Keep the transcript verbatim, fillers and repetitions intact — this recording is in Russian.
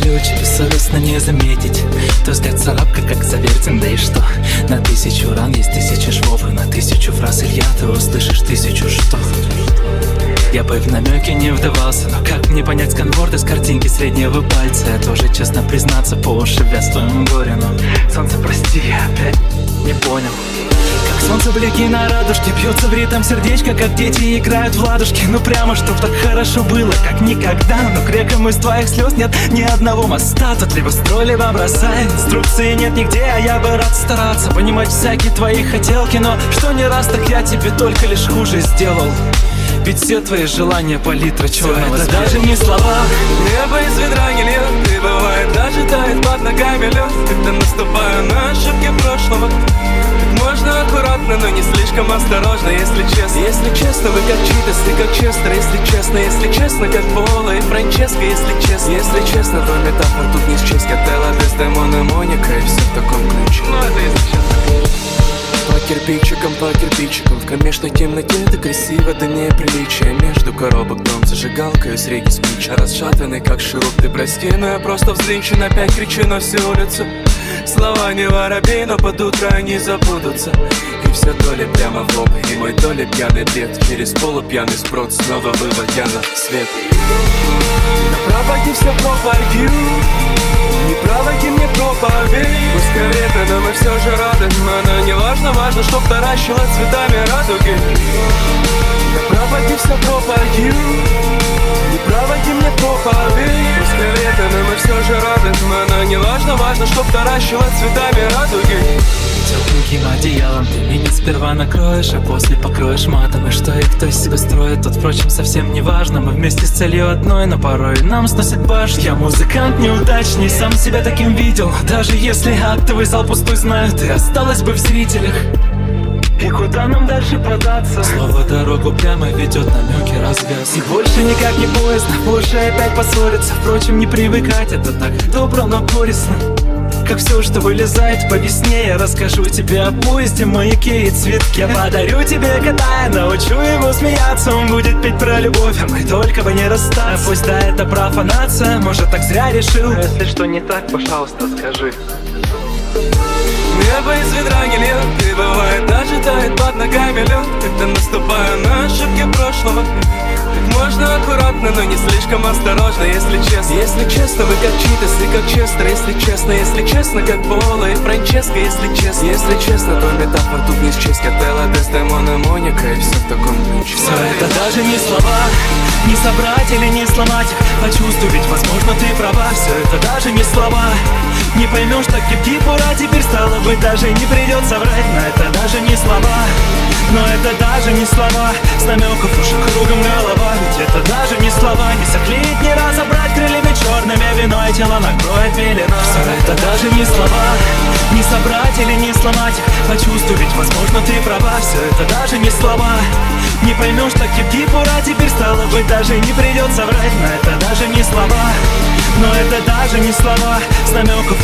ключ, бессовестно не заметить. То взгляд царапка, как завертен, да и что? На тысячу ран есть тысяча швов, и на тысячу фраз, Илья, ты услышишь тысячу что. Я бы в намеки не вдавался, но как мне понять сканворд из картинки среднего пальца? Я тоже, честно признаться, по уши вяз в твоем горе. Но, солнце, прости, я опять не понял. Как солнце блики на радужке, бьется в ритм сердечко, как дети играют в ладушки. Ну прямо, чтоб так хорошо было, как никогда. Но к рекам из твоих слез нет ни одного моста. Тут либо строй, либо бросай, инструкции нет нигде, а я бы рад стараться, понимать всякие твои хотелки. Но что не раз, так я тебе только лишь хуже сделал. Ведь все твои желания палитра черного это даже не слова. Небо из ведра не льет, и бывает даже тает под ногами лед. Когда наступаю на ошибки прошлого, так можно аккуратно, но не слишком осторожно. Если честно, если честно, вы как Читас, ты как Честер. Если честно, если честно, как Пола и Франческо. Если честно, если честно, то метафор тут не счесть. Котелло, Дездемона, Моника и все в таком ключе. Ну это если честно. По кирпичикам, по кирпичикам, в кромешной темноте ты красиво, да неприличие. Между коробок дом, зажигалка из реки спича. Расшатанный как шуруп, ты прости, но я просто взвинчен. Опять кричу на всю улицу. Слова не воробей, но под утро они забудутся. И все то ли прямо в лоб, и мой то ли пьяный бред. Через полупьяный сброд, снова выводя на свет. На проводе все пропою, не проводи мне проповедь. Пускай вредно, но мы все же рады. Но не важно, важно, чтоб таращила цветами радуги. На проводе все пропою, не проводи мне проповедь. Пускай вредно, но мы все же рады. Но не важно, важно, чтоб таращила цветами радуги. Тепленьким одеялом ты меня сперва накроешь, а после покроешь матом. И что и кто из себя строит, тут, впрочем, совсем не важно. Мы вместе с целью одной, но порой нам сносит башню. Я музыкант неудачный, сам себя таким видел. Даже если актовый зал пустой, знаю, ты осталась бы в зрителях. И куда нам дальше податься? Слово дорогу прямо ведет, намеки развяз. И больше никак не поздно, больше опять поссориться. Впрочем, не привыкать, это так добро, но горестно. Как все, что вылезает по весне. Я расскажу тебе о поезде, маяке и цветке. Я подарю тебе кота, я научу его смеяться. Он будет петь про любовь, а мы только бы не расстаться. Пусть да, это профанация, может так зря решил. Но если что не так, пожалуйста, скажи. Небо из ведра не льет, и бывает даже тает под ногами лед. Когда наступаю на ошибки прошлого, так можно аккуратно, но не слишком осторожно. Если честно, если честно, вы как Читас и как Честер. Если честно, если честно, как Пола и Франческо. Если честно, если честно, то метафор тут не счесть. Котелло, Дездемона, Моника и все в таком ключе. Все это даже не слова, не собрать или не сломать. Почувствовать, возможно, ты права. Все это даже не слова, не поймешь, так гибкий пора. Теперь стало быть, даже не придется врать. Но это даже не слова, но это даже не слова. С намеков уже кругом голова. Ведь это даже не слова, не заклеить, не разобрать крыльями черными. Виной тело накроет пелена. Все это даже не слова, не собрать или не сломать. Почувствовать, возможно, ты права. Все это даже не слова, не поймешь, так гибкий пора. Теперь стало быть, даже не придется врать. Но это даже не слова, но это даже не слова. С намеков